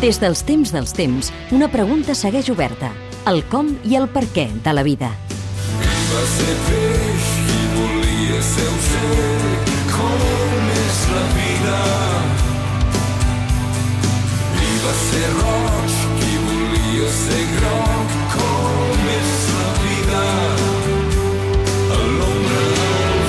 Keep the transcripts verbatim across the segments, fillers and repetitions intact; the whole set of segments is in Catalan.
Des dels temps dels temps, una pregunta segueix oberta. El com i el per què de la vida. Qui va ser peix, qui volia ser ocell, com és la vida. Qui va ser roig, qui volia ser groc, com és la vida. A l'ombra del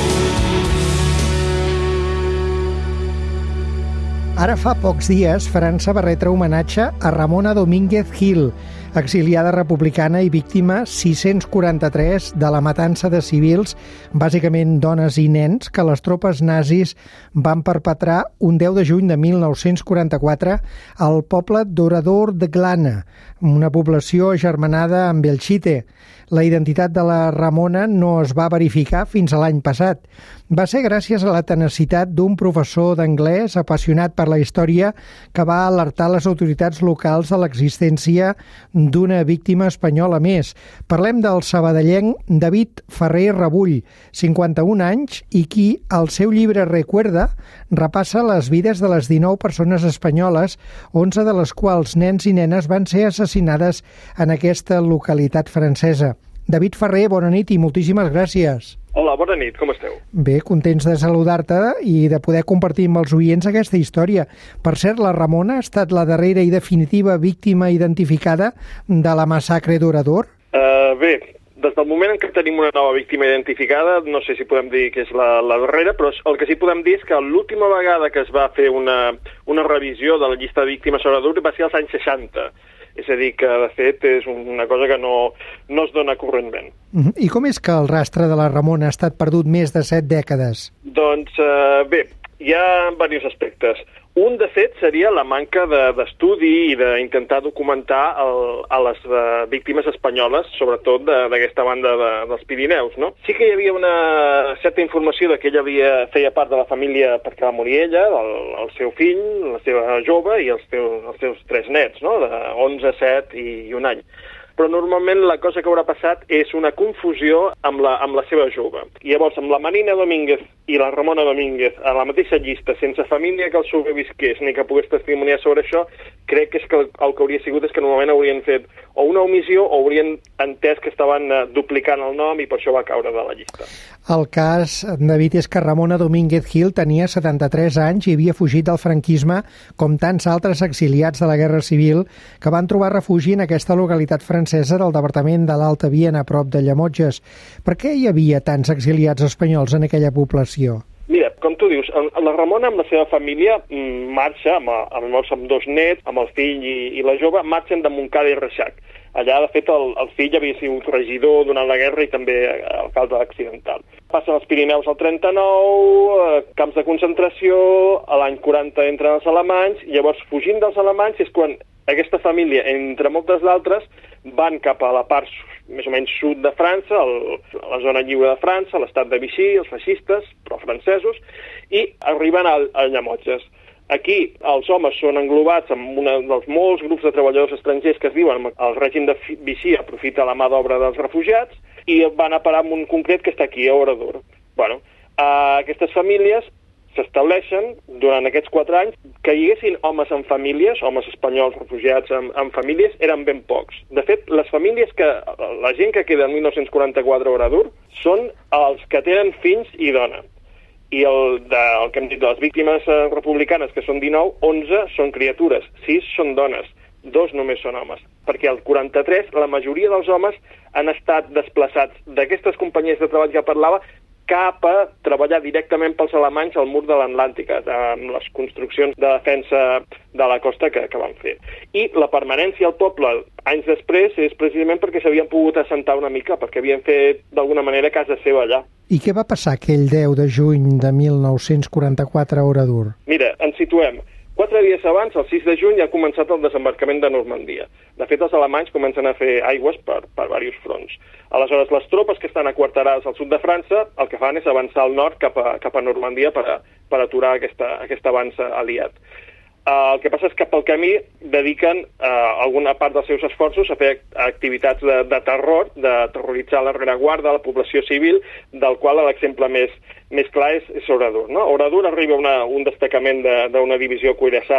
Ara fa pocs dies, França va retre homenatge a Ramona Domínguez Gil, exiliada republicana i víctima sis-cents quaranta-tres de la matança de civils, bàsicament dones i nens, que les tropes nazis van perpetrar un deu de juny de mil nou-cents quaranta-quatre al poble d'Orador de Glana, una població agermanada amb Belchite. La identitat de la Ramona no es va verificar fins a l'any passat. Va ser gràcies a la tenacitat d'un professor d'anglès apassionat per la història que va alertar les autoritats locals de l'existència d'una víctima espanyola més. Parlem del sabadellenc David Ferrer Rebull, cinquanta-un anys, i qui, al seu llibre Recuerda, repassa les vides de les dinou persones espanyoles, onze de les quals nens i nenes van ser assassinades en aquesta localitat francesa. David Ferrer, bona nit i moltíssimes gràcies. Hola, bona nit, com esteu? Bé, contents de saludar-te i de poder compartir amb els oients aquesta història. Per cert, la Ramona ha estat la darrera i definitiva víctima identificada de la massacre d'Orador? Uh, bé, des del moment en què tenim una nova víctima identificada, no sé si podem dir que és la, la darrera, però el que sí podem dir és que l'última vegada que es va fer una, una revisió de la llista de víctimes a Orador va ser als anys seixanta. És a dir, que de fet és una cosa que no, no es dona correntment. I com és que el rastre de la Ramona ha estat perdut més de set dècades? Doncs uh, bé, hi ha diversos aspectes. Un, de fet, seria la manca d'estudi i d'intentar documentar el, a les uh, víctimes espanyoles, sobretot d'aquesta banda de, dels Pirineus, no? Sí que hi havia una certa informació de que ella havia, feia part de la família perquè va morir ella, el, el seu fill, la seva jove i els, teus, els seus tres nets, no? De onze, set i un any. Però normalment la cosa que haurà passat és una confusió amb la, amb la seva jove. I llavors, amb la Marina Domínguez i la Ramona Domínguez a la mateixa llista, sense família que els sobrevisqués ni que pogués testimoniar sobre això, crec que, és que el, el que hauria sigut és que normalment haurien fet o una omissió o haurien entès que estaven uh, duplicant el nom i per això va caure de la llista. El cas, David, és que Ramona Domínguez Gil tenia setanta-tres anys i havia fugit del franquisme com tants altres exiliats de la Guerra Civil que van trobar refugi en aquesta localitat francesa del departament de l'Alta Viena, a prop de Llemotges. Per què hi havia tants exiliats espanyols en aquella població? Mira, com tu dius, la Ramona amb la seva família marxa, amb, amb els amb dos nets, amb el fill i, i la jove, marxen de Montcada i Reixac. Allà, de fet, el, el fill havia sigut regidor durant la guerra i també alcalde accidental. Passen els Pirineus al trenta-nou, eh, camps de concentració, a l'any quaranta entren els alemanys, i llavors, fugint dels alemanys, és quan aquesta família, entre moltes d'altres, van cap a la part més o menys sud de França, el, la zona lliure de França, l'estat de Vichy, els feixistes, però francesos, i arriben a, a Llemotges. Aquí els homes són englobats en un dels molts grups de treballadors estrangers que es diuen el règim de Vichy aprofita la mà d'obra dels refugiats i van a parar en un concret que està aquí, a Orador. Bueno, uh, aquestes famílies s'estableixen durant aquests quatre anys que hi haguessin homes en famílies, homes espanyols refugiats en, en famílies, eren ben pocs. De fet, les famílies que, la gent que queda en mil nou-cents quaranta-quatre a Orador són els que tenen fills i dona. I el, de, el que hem dit de les víctimes eh, republicanes, que són dinou, onze són criatures, sis són dones, dos només són homes. Perquè al quaranta-tres la majoria dels homes han estat desplaçats d'aquestes companyies de treball que parlava cap a treballar directament pels alemanys al mur de l'Atlàntica, amb les construccions de defensa de la costa que, que van fer. I la permanència al poble anys després és precisament perquè s'havien pogut assentar una mica, perquè havien fet d'alguna manera casa seva allà. I què va passar aquell deu de juny de mil nou-cents quaranta-quatre a Orador? Mira, ens situem. Quatre dies abans, el sis de juny, ha començat el desembarcament de Normandia. De fet, els alemanys comencen a fer aigües per, per diversos fronts. Aleshores, les tropes que estan aquarterades al sud de França el que fan és avançar al nord cap a, cap a Normandia per, a, per aturar aquesta, aquest avanç aliat. Uh, el que passa és que pel camí dediquen uh, alguna part dels seus esforços a fer activitats de, de terror, de terroritzar la rereguarda, la població civil, del qual l'exemple més, més clar és, és Orador. No? A Orador arriba una, un destacament d'una de, divisió cuirassada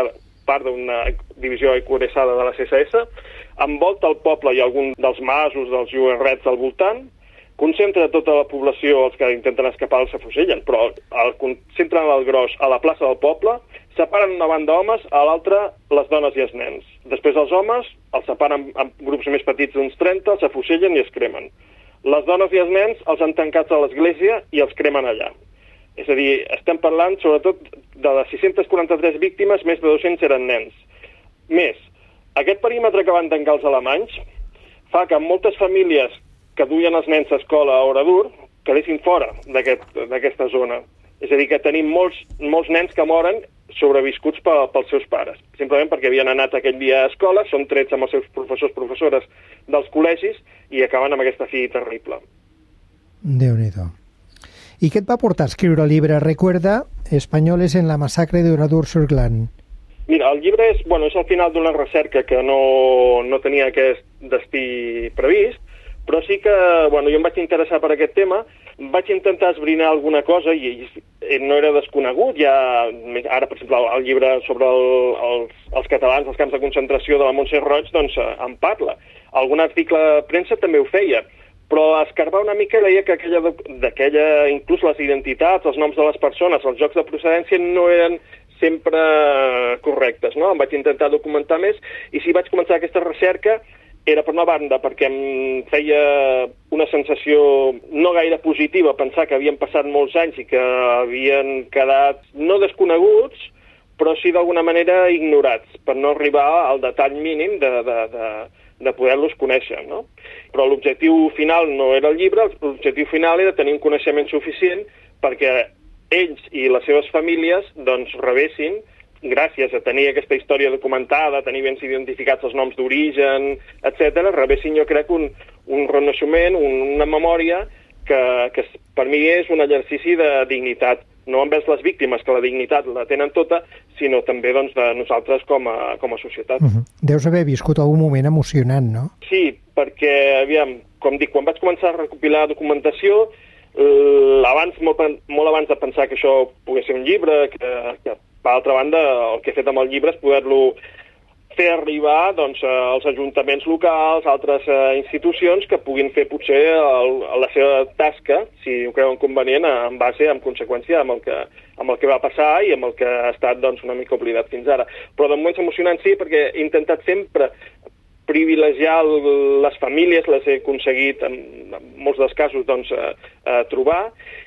part d'una divisió equaresada de la C S S, envolta el poble i algun dels masos, dels llogarrets al voltant, concentra tota la població, els que intenten escapar els afusellen, però el concentren el gros a la plaça del poble, separen una banda homes, a l'altra les dones i els nens. Després els homes els separen en grups més petits d'uns trenta, els afusellen i es cremen. Les dones i els nens els han tancats a l'església i els cremen allà. És a dir, estem parlant sobretot de les sis-centes quaranta-tres víctimes, més de dos-cents eren nens. Més, aquest perímetre que van tancar els alemanys fa que moltes famílies que duien els nens a escola a Oradour quedessin fora d'aquesta aquest, zona. És a dir, que tenim molts, molts nens que moren sobreviscuts pel, pels seus pares, simplement perquè havien anat aquell dia a escola, són trets amb els seus professors, professores dels col·legis i acaben amb aquesta fi terrible. Déu-n'hi-do. I què et va portar a escriure el llibre Recuerda, Españoles en la masacre de Oradour-sur-Glane? Mira, el llibre és, bueno, és el final d'una recerca que no, no tenia aquest destí previst, però sí que, bueno, jo em vaig interessar per aquest tema, vaig intentar esbrinar alguna cosa i, i no era desconegut. Ja, ara, per exemple, el llibre sobre el, els, els catalans, els camps de concentració de la Montse Roig, doncs en parla. Algun article de premsa també ho feia, però escarbar una mica deia que aquella, d'aquella, inclús les identitats, els noms de les persones, els jocs de procedència no eren sempre correctes, no? Em vaig intentar documentar més i si vaig començar aquesta recerca era per una banda perquè em feia una sensació no gaire positiva pensar que havien passat molts anys i que havien quedat no desconeguts, però sí d'alguna manera ignorats, per no arribar al detall mínim de, de, de, de poder-los conèixer, no? Però l'objectiu final no era el llibre, l'objectiu final era tenir un coneixement suficient perquè ells i les seves famílies doncs rebessin, gràcies a tenir aquesta història documentada, tenir ben identificats els noms d'origen, etcètera, rebessin, jo crec, un, un renaixement, un, una memòria que, que per mi és un exercici de dignitat, no envers les víctimes, que la dignitat la tenen tota, sinó també doncs, de nosaltres com a, com a societat. Uh-huh. Deus haver viscut algun moment emocionant, no? Sí, perquè, aviam, com dic, quan vaig començar a recopilar documentació, eh, abans, molt, molt abans de pensar que això pogués ser un llibre, que, que per altra banda, el que he fet amb el llibre és poder-lo fer arribar doncs, als ajuntaments locals, a altres uh, institucions que puguin fer potser el, la seva tasca, si ho creuen convenient, en base, en conseqüència, amb el que, amb el que va passar i amb el que ha estat doncs, una mica oblidat fins ara. Però de moments emocionants sí, perquè he intentat sempre privilegiar les famílies, les he aconseguit en, en molts dels casos doncs, a, a trobar,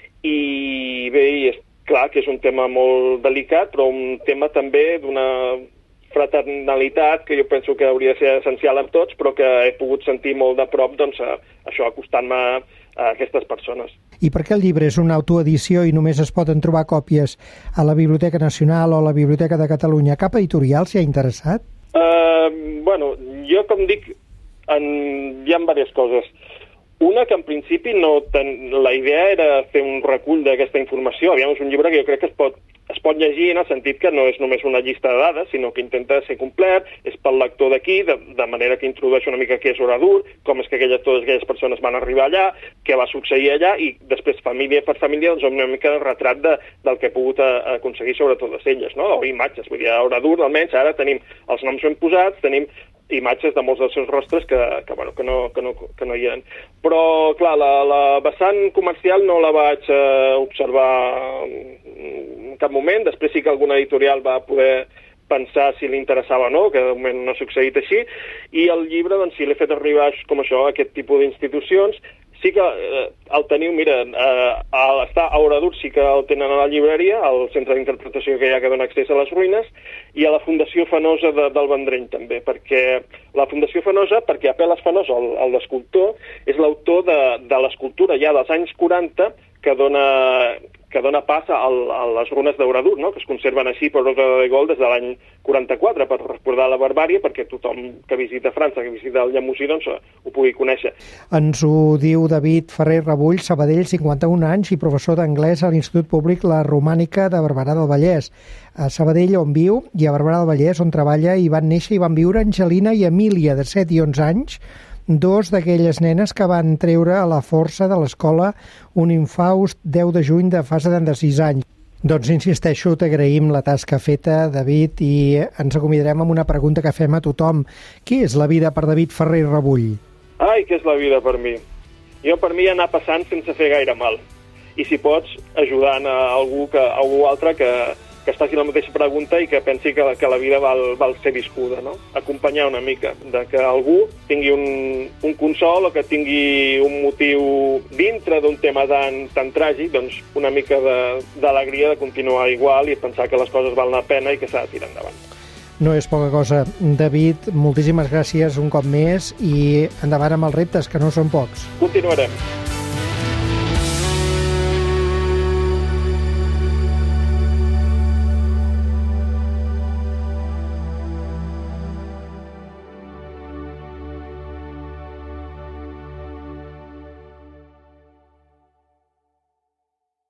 i bé, i és clar que és un tema molt delicat, però un tema també d'una fraternalitat que jo penso que hauria de ser essencial en tots, però que he pogut sentir molt de prop, doncs, a, això, acostant-me a aquestes persones. I per què el llibre és una autoedició i només es poden trobar còpies a la Biblioteca Nacional o a la Biblioteca de Catalunya? Cap editorial s'hi ha interessat? Uh, bueno, jo, com dic, en, hi ha diverses coses. Una, que en principi no ten... la idea era fer un recull d'aquesta informació. Aviam, és un llibre que jo crec que es pot, es pot llegir en el sentit que no és només una llista de dades, sinó que intenta ser complet, és pel lector d'aquí, de, de manera que introdueix una mica què és Oradour, com és que aquelles, totes aquelles persones van arribar allà, què va succeir allà, i després família per família, doncs una mica de retrat de, del que he pogut a, a aconseguir sobre totes elles, no? O imatges. Vull dir, a Oradour, almenys, ara tenim els noms ben posats, tenim imatges de molts dels seus rostres que, que, bueno, que, no, que, no, que no hi eren. Però, clar, la, la vessant comercial no la vaig eh, observar en cap moment. Després sí que alguna editorial va poder pensar si li interessava o no, que de moment no ha succeït així, i el llibre, doncs, sí, l'he fet arribar com això a aquest tipus d'institucions. Sí que eh, el teniu, mira, eh, al estar a Oradour sí que el tenen a la llibreria, al centre d'interpretació que hi ha que dona accés a les ruïnes, i a la Fundació Fenosa de, del Vendrell també, perquè la Fundació Fenosa, perquè Apel·les Fenosa, el, l'escultor, és l'autor de, de l'escultura ja dels anys quaranta que dona, que dona pas a, a les runes d'Oradour, no? Que es conserven així per ordre de Gaulle des de l'any quaranta-quatre, per recordar la barbàrie, perquè tothom que visita França, que visita el Llemosí, doncs ho pugui conèixer. Ens ho diu David Ferrer Rebull, Sabadell, cinquanta-un anys i professor d'anglès a l'Institut Públic La Romànica de Barberà del Vallès. A Sabadell, on viu, i a Barberà del Vallès, on treballa, hi van néixer i van viure Angelina i Emília, de set i onze anys, dos d'aquelles nenes que van treure a la força de l'escola un infaust deu de juny de fa setanta-sis anys. Doncs insisteixo, t'agraïm la tasca feta, David, i ens acomiadarem amb una pregunta que fem a tothom. Què és la vida per David Ferrer i Rebull? Ai, què és la vida per mi? Jo, per mi, anar passant sense fer gaire mal. I si pots, ajudant a algú, que, a algú altre que, que es faci la mateixa pregunta i que pensi que, que la vida val, val ser viscuda, no? Acompanyar una mica, de que algú tingui un, un consol o que tingui un motiu dintre d'un tema tan, tan tràgic, doncs una mica d'alegria de, de continuar igual i pensar que les coses valen la pena i que s'ha de tirar endavant. No és poca cosa. David, moltíssimes gràcies un cop més i endavant amb els reptes, que no són pocs. Continuarem.